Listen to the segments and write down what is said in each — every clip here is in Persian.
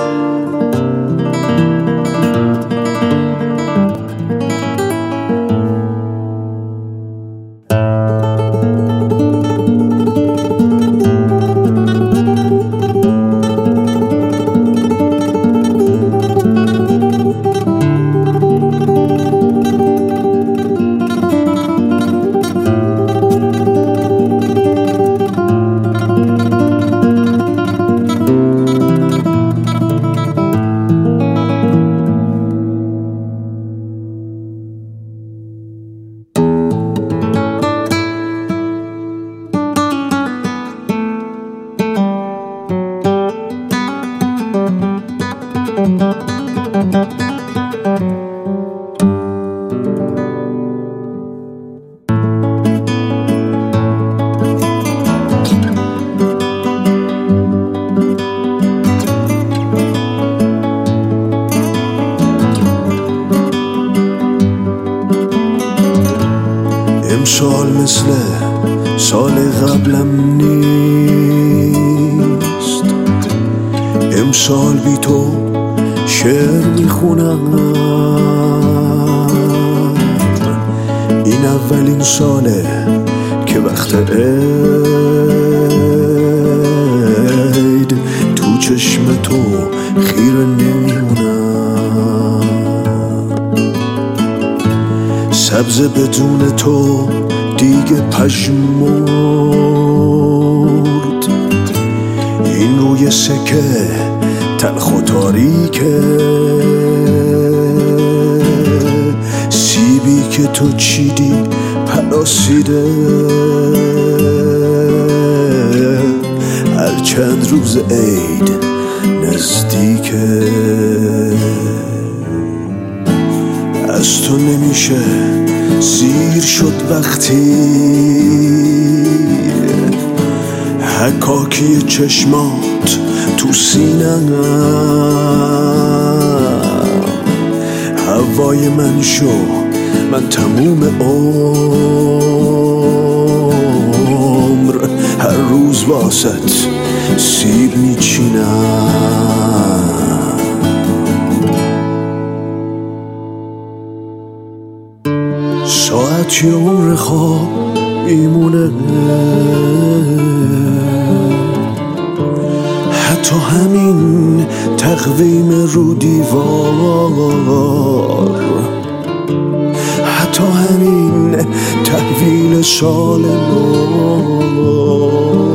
امسال مثل سال قبلم نیست، امسال بی تو شعر میخونم. این اولین ساله که وقت عید تو چشم تو خیره نمیمونم. سبز بدون تو دیگه پژمرد، این روی سکه تلخ و تاریکه. سیبی که تو چیدی پلاسیده، هر چند روز عید نزدیکه. از تو نمیشه سیر شد وقتی حکاکی چشمات تو سینم. هوای من شو، من تموم عمر هر روز واسط سیب میچینم. ساعتی عمر خواب میمونه، حتی همین تقویم رو دیوار، حتی همین تحویل سال نو،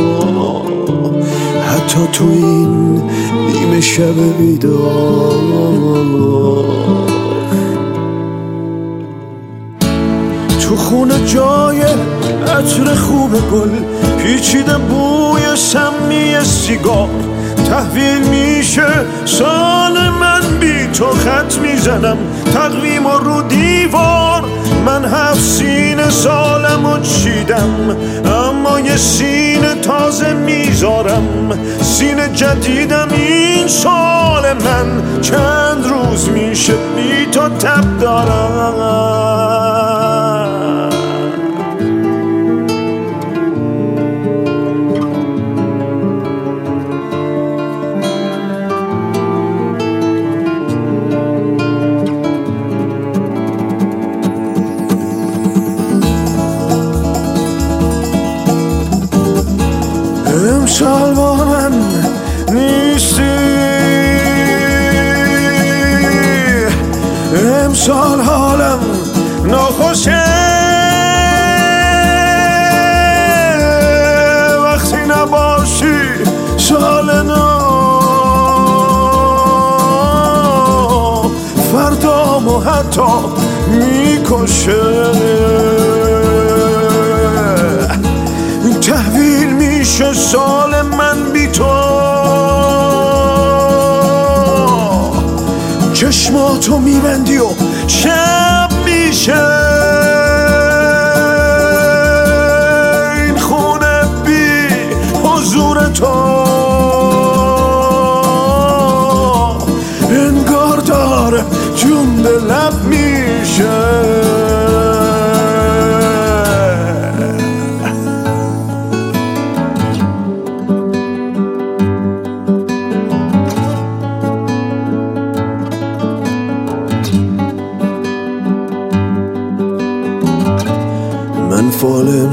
حتی تو این نیمه شب بیدار. تو خونه جای عطر خوب گل پیچیده بوی سمی سیگار. تحویل میشه سال من بی تو خط میزنم تقویم رو دیوار. من 7 سینه سالمو چیدم اما یه سینه تازه میذارم. سینه جدیدم این سال من، چند روز میشه بی تو تب دارم. امسال با من نیستی، امسال حالم ناخوشه. وقتی نباشی سال نو، فردامو حتی میکشه. تحویل میشه سال من بی تو، چشماتو میبندی و شب میشه. این خونه بی حضور تو انگار داره جون به لب میشه.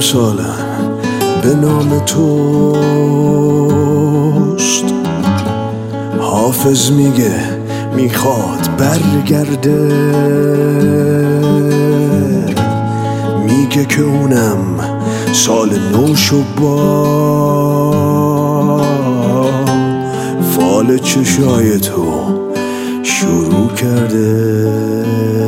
امسالم به نام توست. حافظ میگه میخواد برگرده، میگه که اونم سال نوشو با فال چشای تو شروع کرده.